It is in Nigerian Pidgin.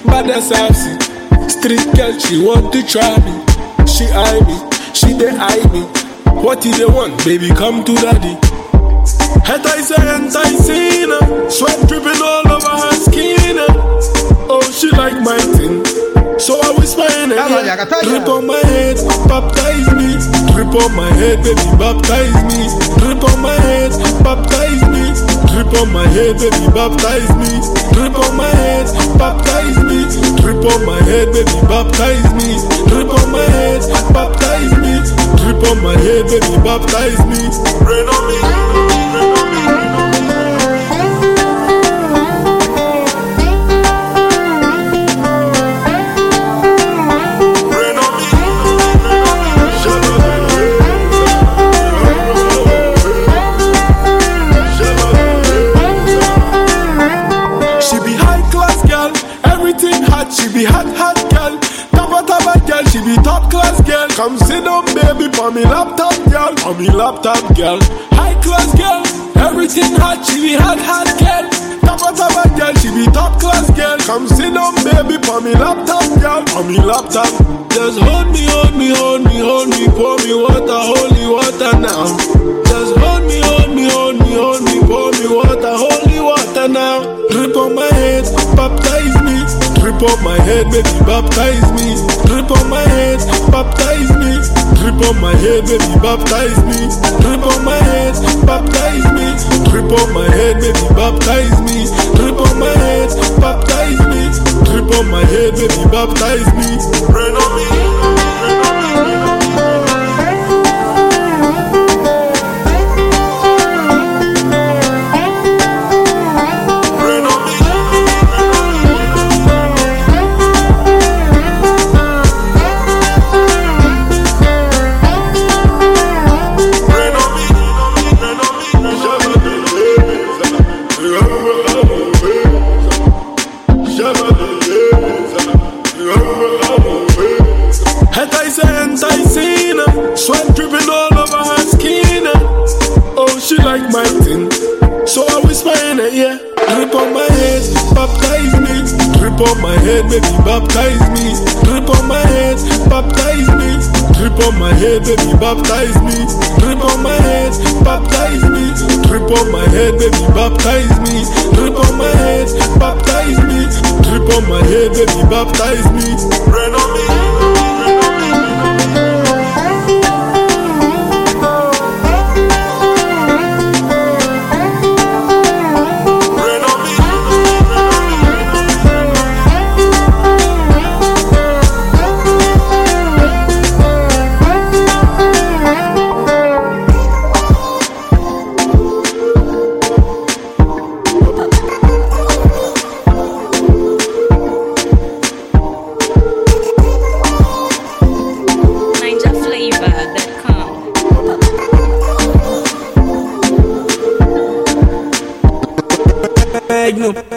bad as I see. Street girl, she want to try me. She eye me, she dey eye me. What do they want? Baby, come to daddy. Enticing, sweat dripping all over her skin. Oh, she like my thing, so I whisper in her ear. Drip on my head, baptize me. Drip on my head, baby, baptize me. Drip on my head, baptize me. Drip on my head, baby, baptize me. Drip on my head, baptize me. Drip on my head, baby, baptize me. Drip on my head, baptize me. Drip on my head, baby, baptize me. Rain on me, rain on me, rain on me. She be hot, hot girl. Taba girl, she be top class girl. Come sit down, baby, for me laptop girl. For me laptop girl. High class girl. Everything hot, she be hot, hot girl. Taba girl, she be top class girl. Come sit down, baby, for me laptop girl. For me laptop. Just hold me, hold me, hold me, hold me. Pour me water, holy water now. Just hold me, hold me, hold me, hold me. Pour me water, holy water now. Drip on my head, baptize me. Drip on my head, baby, baptize me. Drip on my head, baptize me. Drip on my head, baby, baptize me. Drip on my head, baptize me. Drip on my head, baby, baptize me. Drip on my head, baptize me. Drip on my head, baby, baptize me. Rain on me, rain on me, rain on me. Enticing, sweat dripping all over her skin. Oh, she like my thing, so I whisper in her ear. Drip on my head, baptize me. Drip on my head, baby, baptize me. Drip on my head, baptize me. Drip on my head, baby, baptize me. Drip on my head, baptize me. Drip on my head, baby, baptize me. Drip on my head, baptize me. Drip on my head, baby, baptize me. Rain on me, rain on me, rain on me. No.